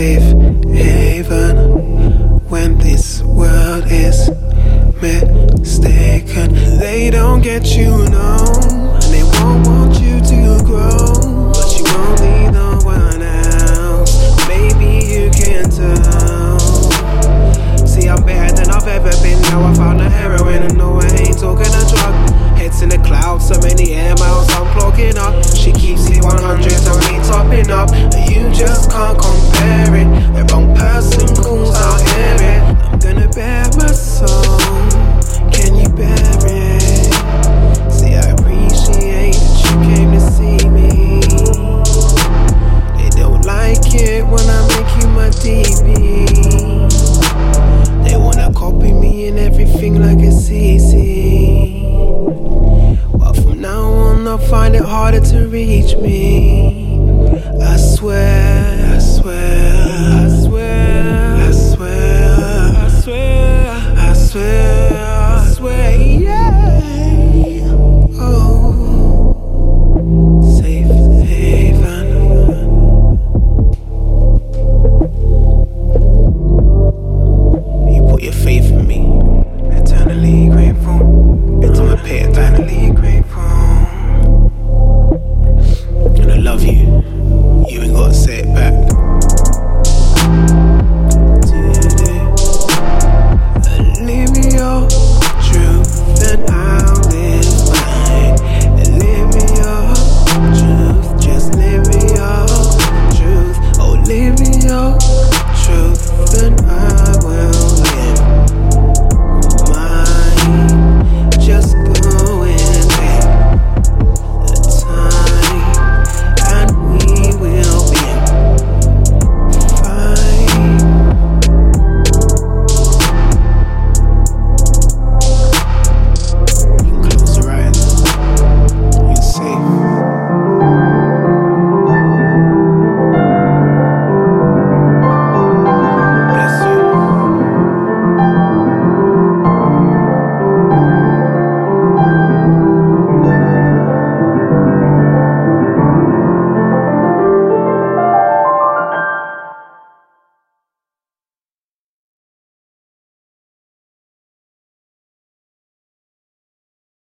safe haven when this world is mistaken. They don't get you, no, and they won't want you to grow, but you won't need no one else. Maybe you can tell. See, I'm better than I've ever been. Now I found the heroin, and no, I ain't talking a drug. Heads in the clouds, so many air miles I'm clocking up. She keeps it 100 and me topping up, and you just can't come